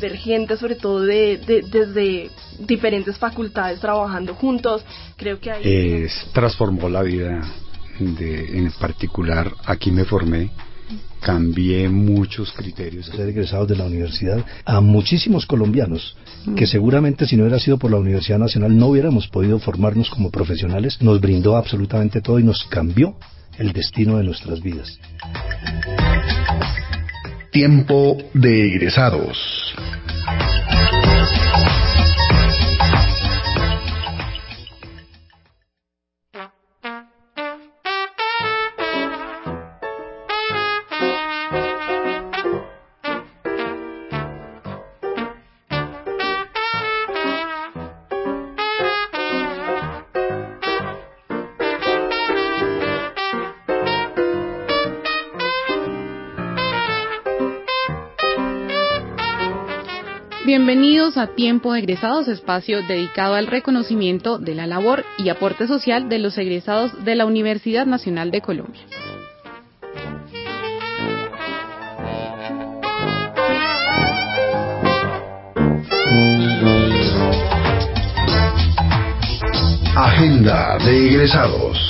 ver gente, sobre todo desde diferentes facultades trabajando juntos. Creo que ahí transformó la vida en particular. Aquí me formé, cambié muchos criterios. Ser egresados de la universidad a muchísimos colombianos que seguramente si no hubiera sido por la Universidad Nacional no hubiéramos podido formarnos como profesionales. Nos brindó absolutamente todo y nos cambió el destino de nuestras vidas. Tiempo de egresados. Bienvenidos a Tiempo de Egresados, espacio dedicado al reconocimiento de la labor y aporte social de los egresados de la Universidad Nacional de Colombia. Agenda de egresados.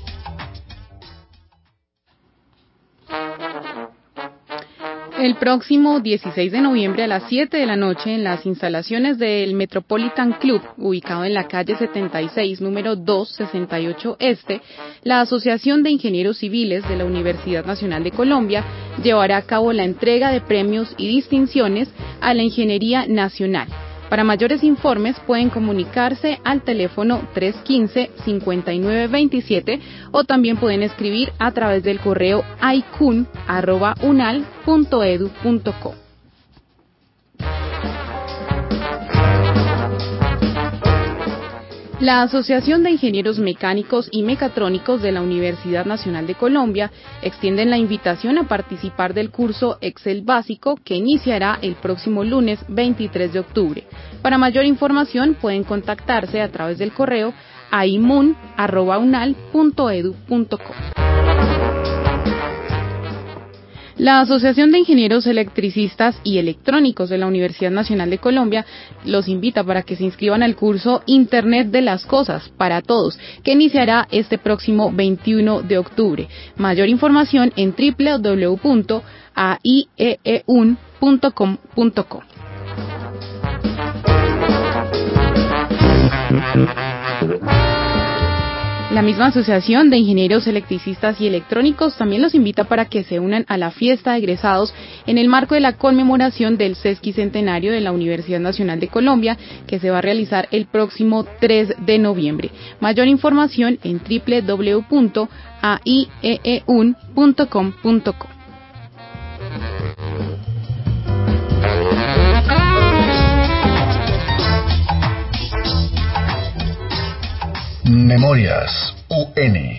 El próximo 16 de noviembre a las 7 de la noche en las instalaciones del Metropolitan Club, ubicado en la calle 76, número 268 Este, la Asociación de Ingenieros Civiles de la Universidad Nacional de Colombia llevará a cabo la entrega de premios y distinciones a la Ingeniería Nacional. Para mayores informes pueden comunicarse al teléfono 315-5927 o también pueden escribir a través del correo aicun@unal.edu.co. La Asociación de Ingenieros Mecánicos y Mecatrónicos de la Universidad Nacional de Colombia extiende la invitación a participar del curso Excel Básico que iniciará el próximo lunes 23 de octubre. Para mayor información pueden contactarse a través del correo aimun@unal.edu.co. La Asociación de Ingenieros Electricistas y Electrónicos de la Universidad Nacional de Colombia los invita para que se inscriban al curso Internet de las Cosas para Todos, que iniciará este próximo 21 de octubre. Mayor información en www.aieeun.com.co. La misma Asociación de Ingenieros Electricistas y Electrónicos también los invita para que se unan a la fiesta de egresados en el marco de la conmemoración del sesquicentenario de la Universidad Nacional de Colombia, que se va a realizar el próximo 3 de noviembre. Mayor información en www.aieeun.com.co. Memorias UN.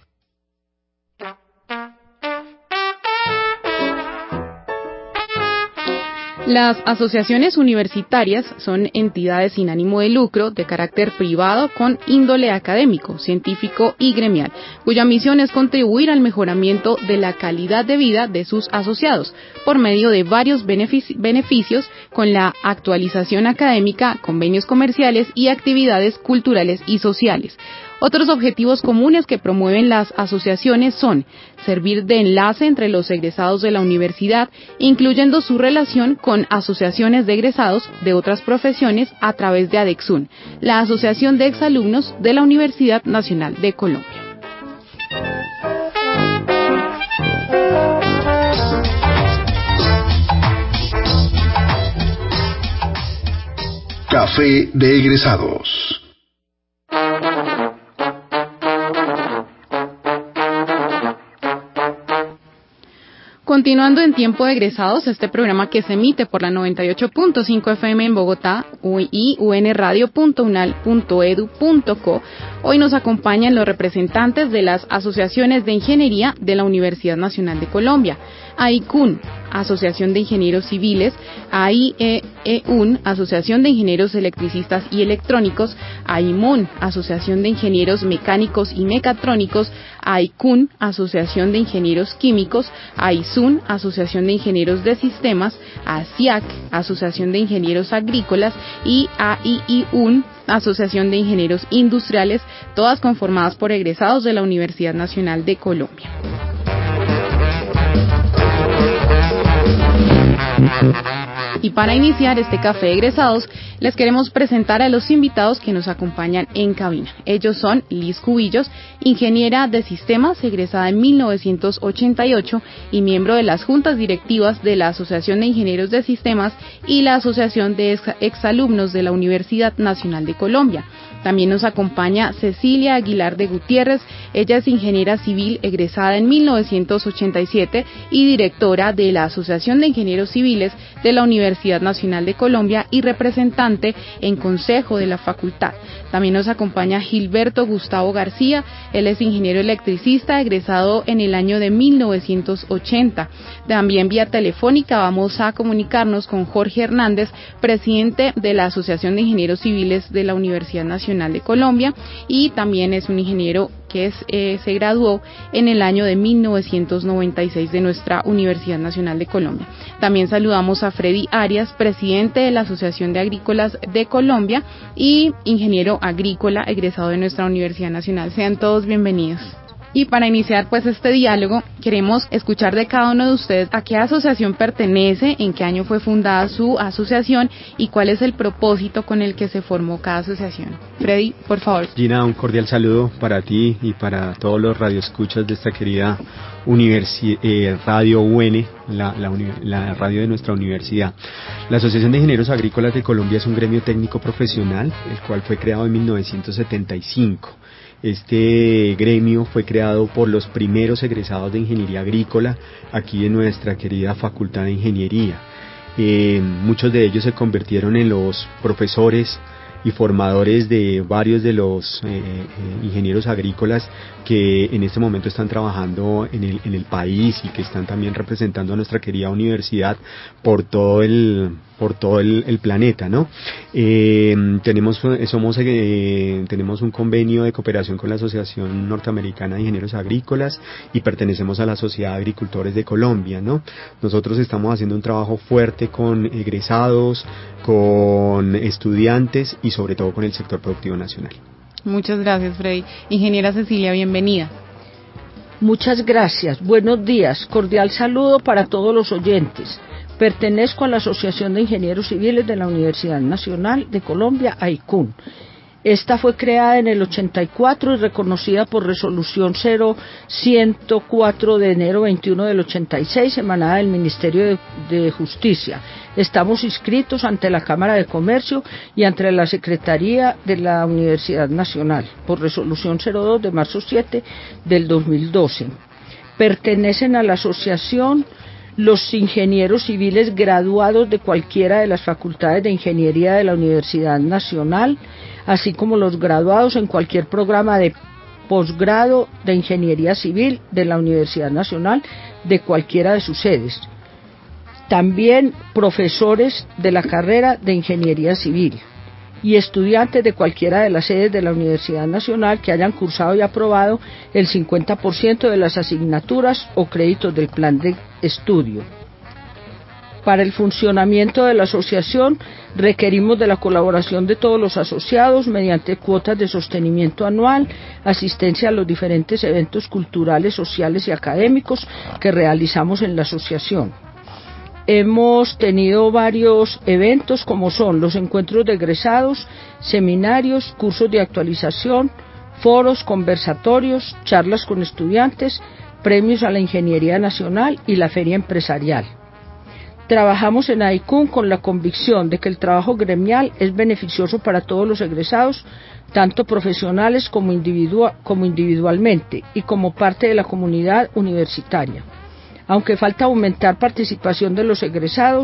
Las asociaciones universitarias son entidades sin ánimo de lucro de carácter privado con índole académico, científico y gremial, cuya misión es contribuir al mejoramiento de la calidad de vida de sus asociados por medio de varios beneficios con la actualización académica, convenios comerciales y actividades culturales y sociales. Otros objetivos comunes que promueven las asociaciones son servir de enlace entre los egresados de la universidad, incluyendo su relación con asociaciones de egresados de otras profesiones a través de ADEXUN, la Asociación de Exalumnos de la Universidad Nacional de Colombia. Café de egresados. Continuando en Tiempo de Egresados, este programa que se emite por la 98.5 FM en Bogotá y unradio.unal.edu.co, hoy nos acompañan los representantes de las asociaciones de ingeniería de la Universidad Nacional de Colombia, AICUN, Asociación de Ingenieros Civiles, AIEUN, Asociación de Ingenieros Electricistas y Electrónicos, AIMON, Asociación de Ingenieros Mecánicos y Mecatrónicos, AICUN, Asociación de Ingenieros Químicos, AISUN, Asociación de Ingenieros de Sistemas, ASIAC, Asociación de Ingenieros Agrícolas y AIIUN, Asociación de Ingenieros Industriales, todas conformadas por egresados de la Universidad Nacional de Colombia. Y para iniciar este café de egresados, les queremos presentar a los invitados que nos acompañan en cabina. Ellos son Liz Cubillos, ingeniera de sistemas, egresada en 1988 y miembro de las juntas directivas de la Asociación de Ingenieros de Sistemas y la Asociación de Exalumnos de la Universidad Nacional de Colombia. También nos acompaña Cecilia Aguilar de Gutiérrez. Ella es ingeniera civil egresada en 1987 y directora de la Asociación de Ingenieros Civiles de la Universidad Nacional de Colombia y representante en consejo de la facultad. También nos acompaña Gilberto Gustavo García. Él es ingeniero electricista egresado en el año de 1980. También vía telefónica vamos a comunicarnos con Jorge Hernández, presidente de la Asociación de Ingenieros Civiles de la Universidad Nacional de Colombia, y también es un ingeniero que se graduó en el año de 1996 de nuestra Universidad Nacional de Colombia. También saludamos a Freddy Arias, presidente de la Asociación de Agrícolas de Colombia y ingeniero agrícola egresado de nuestra Universidad Nacional. Sean todos bienvenidos. Y para iniciar pues este diálogo, queremos escuchar de cada uno de ustedes a qué asociación pertenece, en qué año fue fundada su asociación y cuál es el propósito con el que se formó cada asociación. Freddy, por favor. Gina, un cordial saludo para ti y para todos los radioescuchas de esta querida Radio UN, la radio de nuestra universidad. La Asociación de Ingenieros Agrícolas de Colombia es un gremio técnico profesional, el cual fue creado en 1975. Este gremio fue creado por los primeros egresados de ingeniería agrícola aquí en nuestra querida Facultad de Ingeniería. Muchos de ellos se convirtieron en los profesores y formadores de varios de los ingenieros agrícolas que en este momento están trabajando en el país y que están también representando a nuestra querida universidad por todo el planeta, ¿no? Tenemos un convenio de cooperación con la Asociación Norteamericana de Ingenieros Agrícolas y pertenecemos a la Sociedad de Agricultores de Colombia, ¿no? Nosotros estamos haciendo un trabajo fuerte con egresados, con estudiantes y sobre todo con el sector productivo nacional. Muchas gracias, Freddy. Ingeniera Cecilia, bienvenida. Muchas gracias. Buenos días. Cordial saludo para todos los oyentes. Pertenezco a la Asociación de Ingenieros Civiles de la Universidad Nacional de Colombia, AICUN. Esta fue creada en el 84 y reconocida por resolución 0104 de enero 21 del 86, emanada del Ministerio de Justicia. Estamos inscritos ante la Cámara de Comercio y ante la Secretaría de la Universidad Nacional, por resolución 02 de marzo 7 del 2012. Pertenecen a la asociación los ingenieros civiles graduados de cualquiera de las facultades de ingeniería de la Universidad Nacional, así como los graduados en cualquier programa de posgrado de ingeniería civil de la Universidad Nacional de cualquiera de sus sedes. También profesores de la carrera de ingeniería civil y estudiantes de cualquiera de las sedes de la Universidad Nacional que hayan cursado y aprobado el 50% de las asignaturas o créditos del plan de estudio. Para el funcionamiento de la asociación requerimos de la colaboración de todos los asociados mediante cuotas de sostenimiento anual, asistencia a los diferentes eventos culturales, sociales y académicos que realizamos en la asociación. Hemos tenido varios eventos como son los encuentros de egresados, seminarios, cursos de actualización, foros, conversatorios, charlas con estudiantes, premios a la Ingeniería Nacional y la Feria Empresarial. Trabajamos en AICUN con la convicción de que el trabajo gremial es beneficioso para todos los egresados, tanto profesionales como individualmente y como parte de la comunidad universitaria. Aunque falta aumentar participación de los egresados,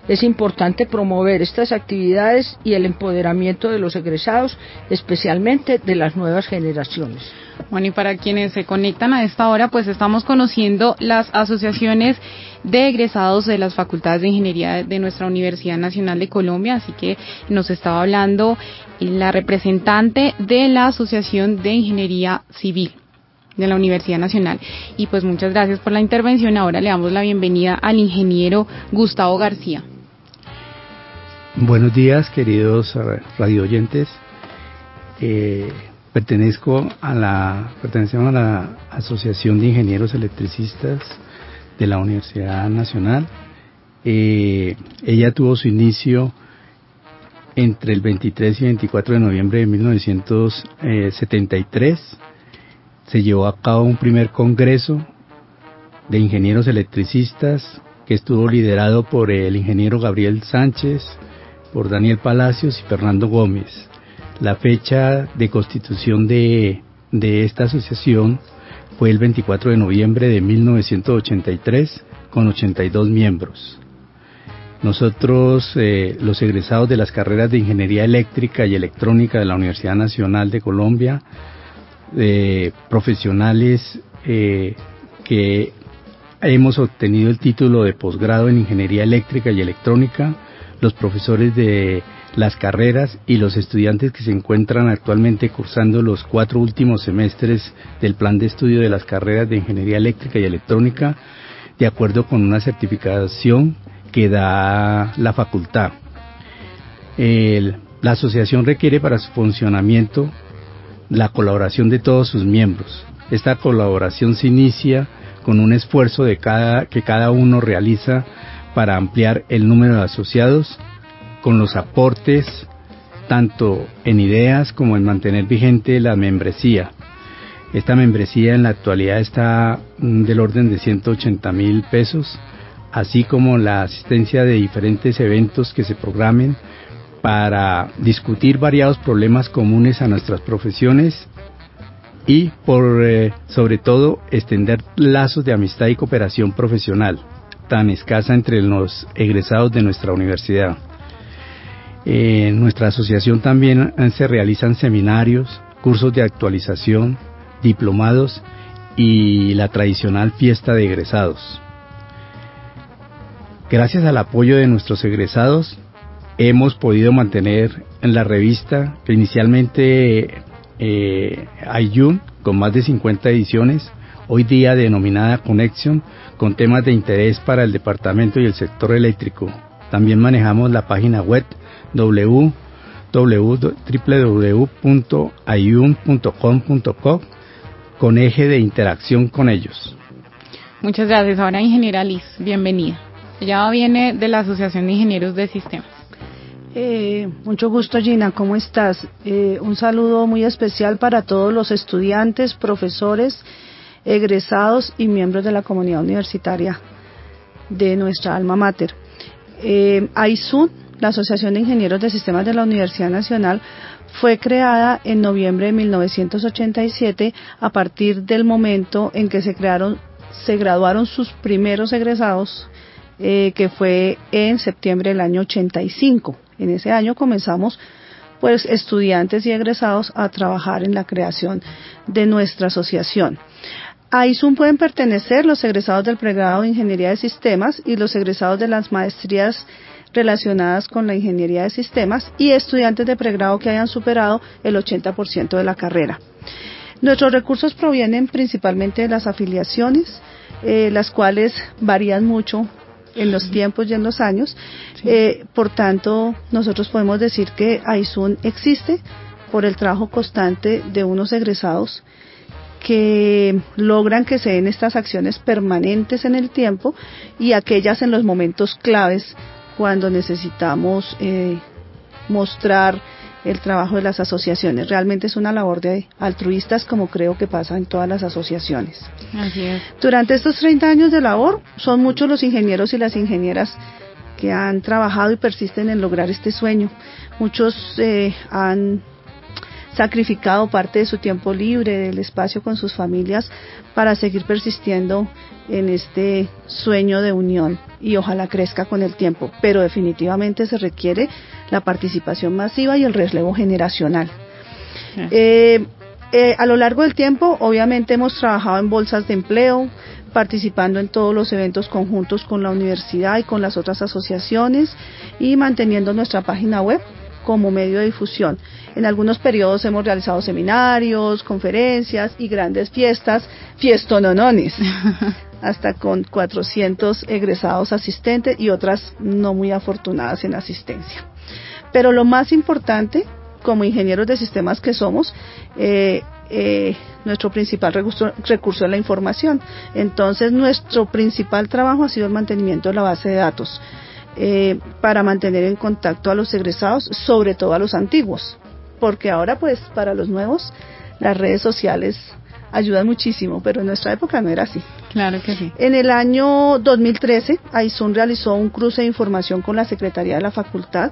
Es importante promover estas actividades y el empoderamiento de los egresados, especialmente de las nuevas generaciones. Bueno, y para quienes se conectan a esta hora, pues estamos conociendo las asociaciones de egresados de las facultades de ingeniería de nuestra Universidad Nacional de Colombia, así que nos estaba hablando la representante de la Asociación de Ingeniería Civil de la Universidad Nacional. Y pues muchas gracias por la intervención. Ahora le damos la bienvenida al ingeniero Gustavo García. Buenos días, queridos radioyentes. Pertenecemos a la Asociación de Ingenieros Electricistas de la Universidad Nacional. Ella tuvo su inicio entre el 23 y 24 de noviembre de 1973. Se llevó a cabo un primer congreso de ingenieros electricistas que estuvo liderado por el ingeniero Gabriel Sánchez, por Daniel Palacios y Fernando Gómez. La fecha de constitución de esta asociación fue el 24 de noviembre de 1983, con 82 miembros. Nosotros, los egresados de las carreras de Ingeniería Eléctrica y Electrónica de la Universidad Nacional de Colombia, profesionales que hemos obtenido el título de posgrado en Ingeniería Eléctrica y Electrónica, los profesores de las carreras y los estudiantes que se encuentran actualmente cursando los 4 últimos semestres del plan de estudio de las carreras de Ingeniería Eléctrica y Electrónica, de acuerdo con una certificación que da la facultad. La asociación requiere para su funcionamiento la colaboración de todos sus miembros. Esta colaboración se inicia con un esfuerzo que cada uno realiza para ampliar el número de asociados, con los aportes tanto en ideas como en mantener vigente la membresía. Esta membresía en la actualidad está del orden de 180,000 pesos, así como la asistencia de diferentes eventos que se programen para discutir variados problemas comunes a nuestras profesiones y sobre todo extender lazos de amistad y cooperación profesional tan escasa entre los egresados de nuestra universidad. En nuestra asociación también se realizan seminarios, cursos de actualización, diplomados y la tradicional fiesta de egresados. Gracias al apoyo de nuestros egresados hemos podido mantener en la revista que inicialmente Ayun, con más de 50 ediciones, hoy día denominada Connection, con temas de interés para el departamento y el sector eléctrico. También manejamos la página web www.ayun.com.co con eje de interacción con ellos. Muchas gracias. Ahora, ingeniera Liz, bienvenida. Ella viene de la Asociación de Ingenieros de Sistemas. Mucho gusto, Gina, ¿cómo estás? Un saludo muy especial para todos los estudiantes, profesores, egresados y miembros de la comunidad universitaria de nuestra alma mater. AISUN, la Asociación de Ingenieros de Sistemas de la Universidad Nacional, fue creada en noviembre de 1987 a partir del momento en que se graduaron sus primeros egresados, que fue en septiembre del año 85. En ese año comenzamos, pues, estudiantes y egresados a trabajar en la creación de nuestra asociación. A ISUN pueden pertenecer los egresados del pregrado de Ingeniería de Sistemas y los egresados de las maestrías relacionadas con la Ingeniería de Sistemas y estudiantes de pregrado que hayan superado el 80% de la carrera. Nuestros recursos provienen principalmente de las afiliaciones, las cuales varían mucho en los tiempos y en los años. Por tanto, nosotros podemos decir que AISUN existe por el trabajo constante de unos egresados que logran que se den estas acciones permanentes en el tiempo y aquellas en los momentos claves cuando necesitamos mostrar el trabajo de las asociaciones. Realmente es una labor de altruistas, como creo que pasa en todas las asociaciones. Así es. Durante estos 30 años de labor, son muchos los ingenieros y las ingenieras que han trabajado y persisten en lograr este sueño. Muchos han sacrificado parte de su tiempo libre, del espacio con sus familias, para seguir persistiendo en este sueño de unión y ojalá crezca con el tiempo, pero definitivamente se requiere la participación masiva y el relevo generacional. A lo largo del tiempo, obviamente hemos trabajado en bolsas de empleo, participando en todos los eventos conjuntos con la universidad y con las otras asociaciones y manteniendo nuestra página web como medio de difusión. En algunos periodos hemos realizado seminarios, conferencias y grandes fiestas, fiestononones, hasta con 400 egresados asistentes y otras no muy afortunadas en asistencia. Pero lo más importante, como ingenieros de sistemas que somos, nuestro principal recurso es la información. Entonces, nuestro principal trabajo ha sido el mantenimiento de la base de datos, para mantener en contacto a los egresados, sobre todo a los antiguos, porque ahora pues para los nuevos las redes sociales ayudan muchísimo, pero en nuestra época no era así. Claro que sí. En el año 2013, AISUN realizó un cruce de información con la Secretaría de la Facultad,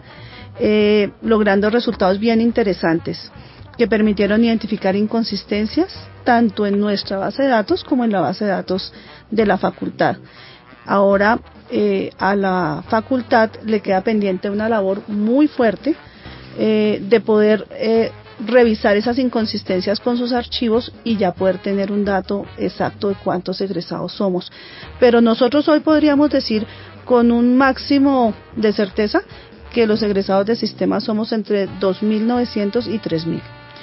logrando resultados bien interesantes que permitieron identificar inconsistencias tanto en nuestra base de datos como en la base de datos de la facultad. Ahora a la facultad le queda pendiente una labor muy fuerte de poder revisar esas inconsistencias con sus archivos y ya poder tener un dato exacto de cuántos egresados somos. Pero nosotros hoy podríamos decir con un máximo de certeza que los egresados de sistemas somos entre 2.900 y 3.000.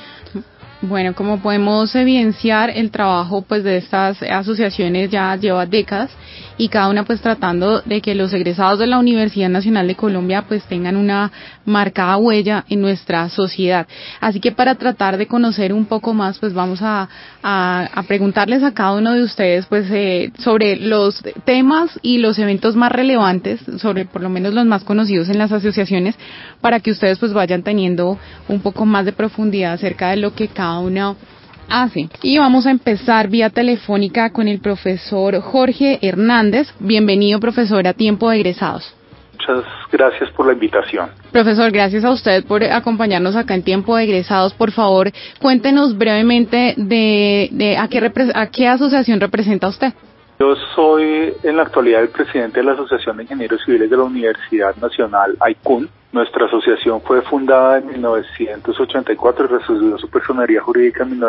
Bueno, como podemos evidenciar, el trabajo pues de estas asociaciones ya lleva décadas y cada una pues tratando de que los egresados de la Universidad Nacional de Colombia pues tengan una marcada huella en nuestra sociedad. Así que para tratar de conocer un poco más pues vamos a preguntarles a cada uno de ustedes pues sobre los temas y los eventos más relevantes, sobre por lo menos los más conocidos en las asociaciones, para que ustedes pues vayan teniendo un poco más de profundidad acerca de lo que cada uno hace. Y vamos a empezar vía telefónica con el profesor Jorge Hernández. Bienvenido, profesor, a Tiempo de Egresados. Muchas gracias por la invitación. Profesor, gracias a usted por acompañarnos acá en Tiempo de Egresados. Por favor, cuéntenos brevemente de a qué asociación representa usted. Yo soy en la actualidad el presidente de la Asociación de Ingenieros Civiles de la Universidad Nacional, AICUN. Nuestra asociación fue fundada en 1984 y recibió su personería jurídica en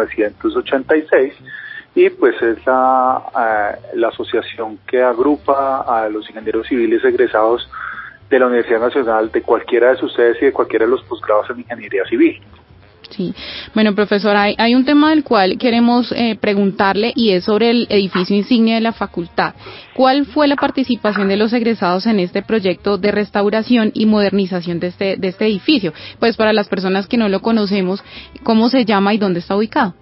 1986 y pues es la asociación que agrupa a los ingenieros civiles egresados de la Universidad Nacional de cualquiera de sus sedes y de cualquiera de los posgrados en ingeniería civil. Sí, bueno, profesor, hay un tema del cual queremos preguntarle y es sobre el edificio insignia de la facultad. ¿Cuál fue la participación de los egresados en este proyecto de restauración y modernización de este edificio? Pues para las personas que no lo conocemos, ¿cómo se llama y dónde está ubicado?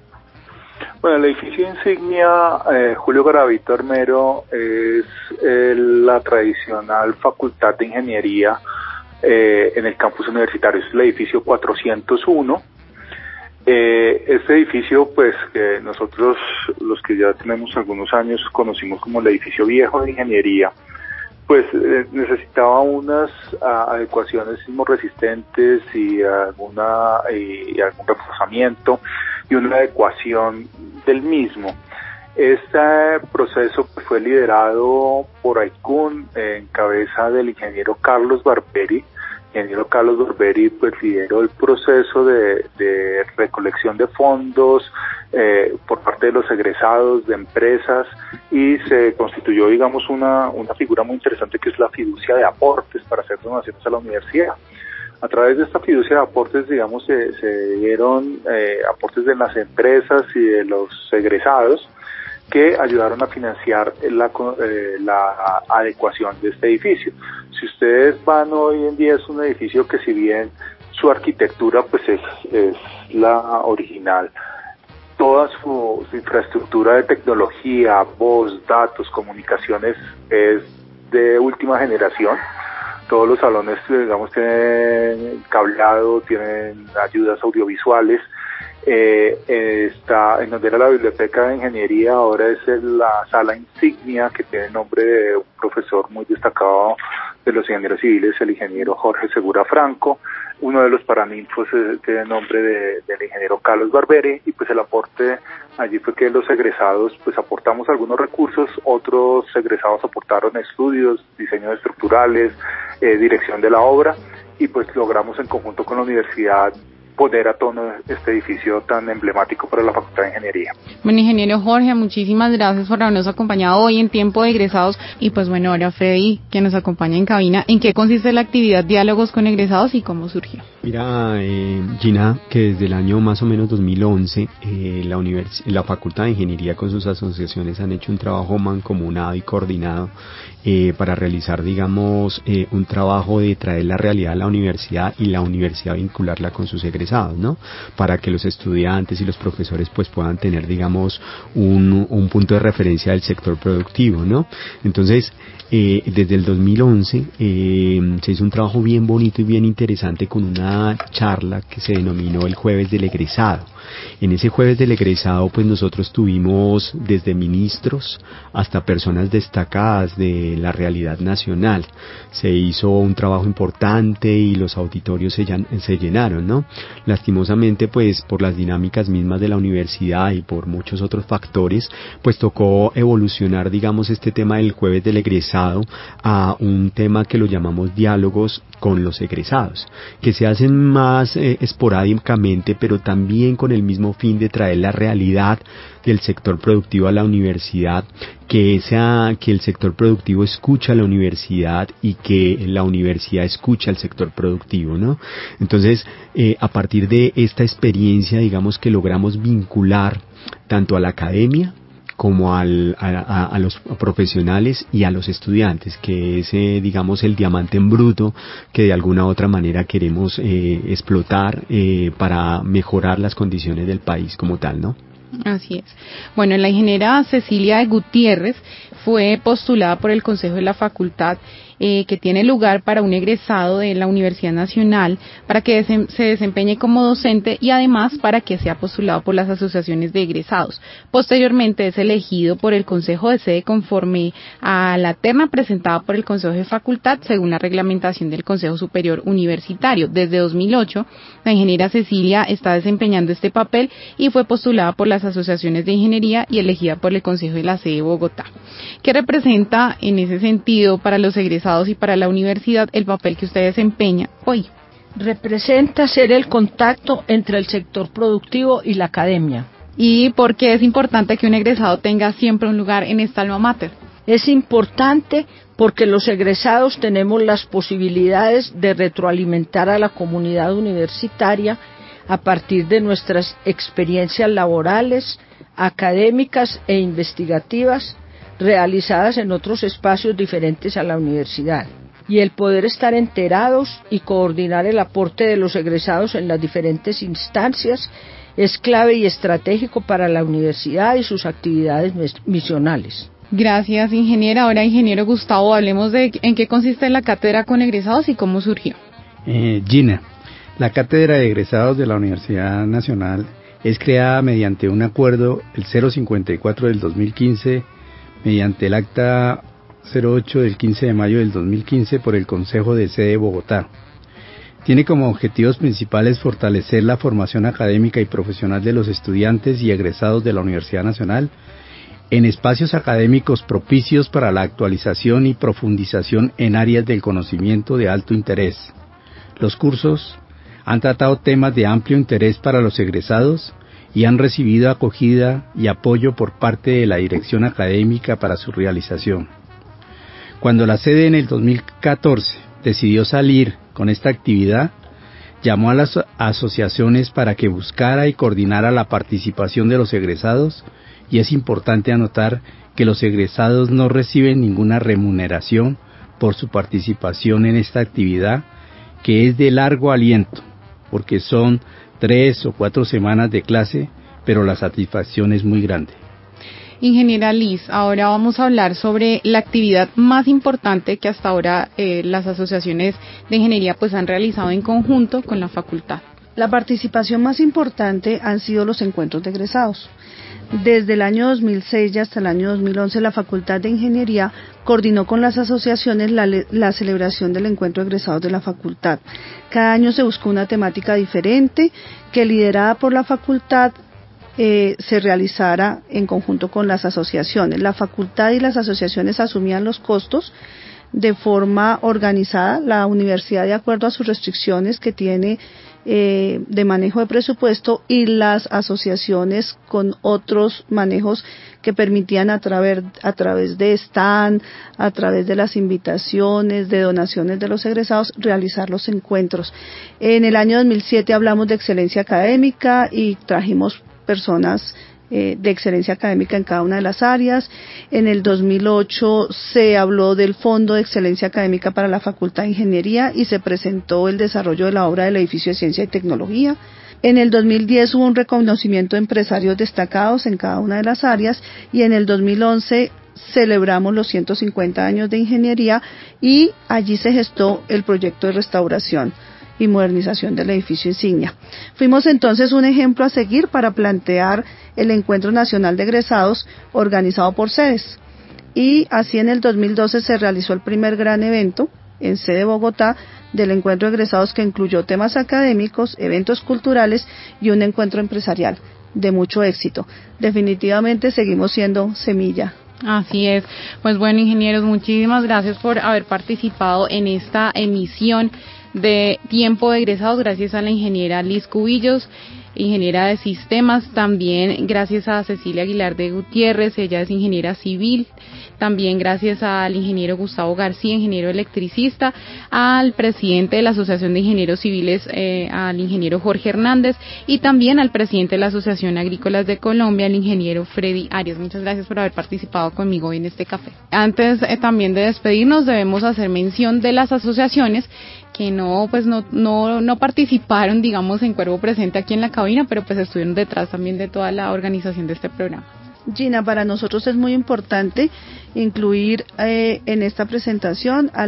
Bueno, el edificio insignia Julio Garavito Armero es la tradicional Facultad de Ingeniería en el campus universitario. Es el edificio 401. Este edificio, pues, que nosotros, los que ya tenemos algunos años, conocimos como el edificio viejo de ingeniería, pues necesitaba unas adecuaciones sismorresistentes y algún reforzamiento y una adecuación del mismo. Este proceso fue liderado por AICUN en cabeza del ingeniero Carlos Barberi. Ingeniero Carlos Barberi pues lideró el proceso de recolección de fondos por parte de los egresados, de empresas, y se constituyó, digamos, una figura muy interesante que es la fiducia de aportes para hacer donaciones a la universidad. A través de esta fiducia de aportes, digamos, se dieron aportes de las empresas y de los egresados que ayudaron a financiar la adecuación de este edificio. Si ustedes van hoy en día, es un edificio que, si bien su arquitectura pues es la original, toda su infraestructura de tecnología, voz, datos, comunicaciones es de última generación. Todos los salones, digamos, tienen cableado, tienen ayudas audiovisuales. Está en donde era la biblioteca de ingeniería, ahora es la sala insignia, que tiene el nombre de un profesor muy destacado de los ingenieros civiles, el ingeniero Jorge Segura Franco. Uno de los paraninfos tiene el nombre del ingeniero Carlos Barberi, y pues el aporte allí fue que los egresados pues aportamos algunos recursos, otros egresados aportaron estudios, diseños estructurales, dirección de la obra, y pues logramos en conjunto con la universidad poner a tono este edificio tan emblemático para la Facultad de Ingeniería. Bueno, ingeniero Jorge, muchísimas gracias por habernos acompañado hoy en Tiempo de Egresados. Y pues bueno, ahora Freddy, que nos acompaña en cabina, ¿en qué consiste la actividad Diálogos con Egresados y cómo surgió? Mira, Gina, que desde el año más o menos 2011, la Facultad de Ingeniería con sus asociaciones han hecho un trabajo mancomunado y coordinado para realizar, digamos, un trabajo de traer la realidad a la universidad y la universidad vincularla con sus egresados, ¿no? Para que los estudiantes y los profesores pues puedan tener, digamos, un punto de referencia del sector productivo, ¿no? Entonces, desde el 2011 se hizo un trabajo bien bonito y bien interesante con una charla que se denominó el Jueves del Egresado. En ese Jueves del Egresado pues nosotros tuvimos desde ministros hasta personas destacadas de la realidad nacional. Se hizo un trabajo importante y los auditorios se llenaron, ¿no? Lastimosamente pues por las dinámicas mismas de la universidad y por muchos otros factores pues tocó evolucionar, digamos, este tema del Jueves del Egresado a un tema que lo llamamos diálogos con los egresados, que se hacen más esporádicamente, pero también con el mismo fin de traer la realidad del sector productivo a la universidad, que el sector productivo escucha a la universidad y que la universidad escucha al sector productivo, ¿no? Entonces, a partir de esta experiencia, digamos que logramos vincular tanto a la academia como a los profesionales y a los estudiantes, que es, digamos, el diamante en bruto que de alguna u otra manera queremos explotar para mejorar las condiciones del país como tal, ¿no? Así es. Bueno, la ingeniera Cecilia Gutiérrez fue postulada por el Consejo de la Facultad que tiene lugar para un egresado de la Universidad Nacional para que se desempeñe como docente y además para que sea postulado por las asociaciones de egresados. Posteriormente es elegido por el Consejo de Sede conforme a la terna presentada por el Consejo de Facultad según la reglamentación del Consejo Superior Universitario. Desde 2008, la ingeniera Cecilia está desempeñando este papel y fue postulada por las asociaciones de ingeniería y elegida por el Consejo de la Sede de Bogotá. ¿Qué representa en ese sentido para los egresados y para la universidad el papel que usted desempeña hoy? Representa ser el contacto entre el sector productivo y la academia. ¿Y por qué es importante que un egresado tenga siempre un lugar en esta alma mater? Es importante porque los egresados tenemos las posibilidades de retroalimentar a la comunidad universitaria a partir de nuestras experiencias laborales, académicas e investigativas realizadas en otros espacios diferentes a la universidad, y el poder estar enterados y coordinar el aporte de los egresados en las diferentes instancias es clave y estratégico para la universidad y sus actividades misionales. Gracias, ingeniera. Ahora, ingeniero Gustavo, hablemos de en qué consiste la cátedra con egresados y cómo surgió. Gina, la cátedra de egresados de la Universidad Nacional es creada mediante un acuerdo, el 054 del 2015, mediante el acta 08 del 15 de mayo del 2015 por el Consejo de Sede de Bogotá. Tiene como objetivos principales fortalecer la formación académica y profesional de los estudiantes y egresados de la Universidad Nacional en espacios académicos propicios para la actualización y profundización en áreas del conocimiento de alto interés. Los cursos han tratado temas de amplio interés para los egresados y han recibido acogida y apoyo por parte de la dirección académica para su realización. Cuando la sede en el 2014 decidió salir con esta actividad, llamó a las asociaciones para que buscara y coordinara la participación de los egresados, y es importante anotar que los egresados no reciben ninguna remuneración por su participación en esta actividad, que es de largo aliento, porque son 3 o 4 semanas de clase, pero la satisfacción es muy grande. Ingeniera Liz, ahora vamos a hablar sobre la actividad más importante que hasta ahora las asociaciones de ingeniería pues han realizado en conjunto con la facultad. La participación más importante han sido los encuentros de egresados. Desde el año 2006 y hasta el año 2011, la Facultad de Ingeniería coordinó con las asociaciones la celebración del encuentro de egresados de la facultad. Cada año se buscó una temática diferente que, liderada por la facultad, se realizara en conjunto con las asociaciones. La facultad y las asociaciones asumían los costos de forma organizada, la universidad de acuerdo a sus restricciones que tiene de manejo de presupuesto, y las asociaciones con otros manejos que permitían a través de stand, a través de las invitaciones, de donaciones de los egresados, realizar los encuentros. En el año 2007 hablamos de excelencia académica y trajimos personas de excelencia académica en cada una de las áreas. En el 2008 se habló del Fondo de Excelencia Académica para la Facultad de Ingeniería y se presentó el desarrollo de la obra del edificio de Ciencia y Tecnología. En el 2010 hubo un reconocimiento de empresarios destacados en cada una de las áreas, y en el 2011 celebramos los 150 años de ingeniería y allí se gestó el proyecto de restauración y modernización del edificio insignia. Fuimos entonces un ejemplo a seguir para plantear el Encuentro Nacional de Egresados organizado por sedes, y así en el 2012 se realizó el primer gran evento en sede Bogotá del Encuentro de Egresados, que incluyó temas académicos, eventos culturales y un encuentro empresarial de mucho éxito. Definitivamente seguimos siendo semilla. Así es. Pues bueno, ingenieros, muchísimas gracias por haber participado en esta emisión de Tiempo de Egresados. Gracias a la ingeniera Liz Cubillos, ingeniera de sistemas, también gracias a Cecilia Aguilar de Gutiérrez, ella es ingeniera civil, también gracias al ingeniero Gustavo García, ingeniero electricista, al presidente de la Asociación de Ingenieros Civiles, al ingeniero Jorge Hernández, y también al presidente de la Asociación Agrícolas de Colombia, el ingeniero Freddy Arias. Muchas gracias por haber participado conmigo hoy en este café. Antes también de despedirnos, debemos hacer mención de las asociaciones que no participaron, digamos, en cuerpo presente aquí en la cabina, pero pues estuvieron detrás también de toda la organización de este programa. Gina, para nosotros es muy importante incluir en esta presentación a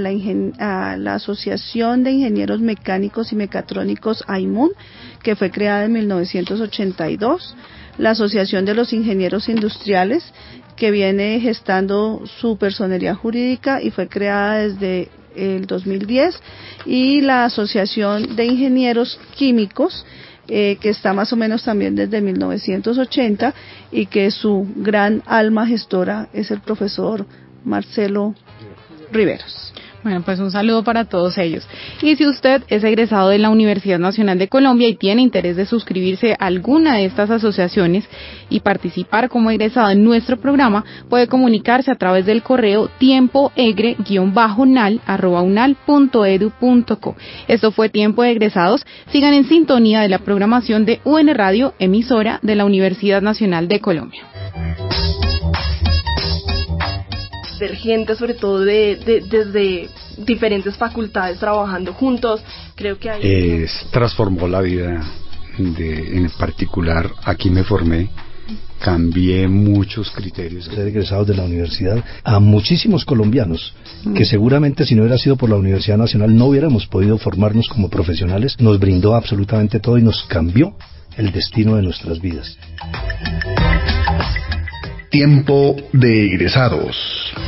la Asociación de Ingenieros Mecánicos y Mecatrónicos AIMUN, que fue creada en 1982, la Asociación de los Ingenieros Industriales, que viene gestando su personería jurídica y fue creada desde el 2010, y la Asociación de Ingenieros Químicos, que está más o menos también desde 1980, y que su gran alma gestora es el profesor Marcelo Riveros. Bueno, pues un saludo para todos ellos. Y si usted es egresado de la Universidad Nacional de Colombia y tiene interés de suscribirse a alguna de estas asociaciones y participar como egresado en nuestro programa, puede comunicarse a través del correo tiempoegre-nal@unal.edu.co. Esto fue Tiempo de Egresados. Sigan en sintonía de la programación de UN Radio, emisora de la Universidad Nacional de Colombia. Gente, sobre todo desde diferentes facultades trabajando juntos, creo que transformó la vida en particular. Aquí me formé, cambié muchos criterios. Ser egresados de la universidad a muchísimos colombianos que seguramente, si no hubiera sido por la Universidad Nacional, no hubiéramos podido formarnos como profesionales. Nos brindó absolutamente todo y nos cambió el destino de nuestras vidas. Tiempo de Egresados.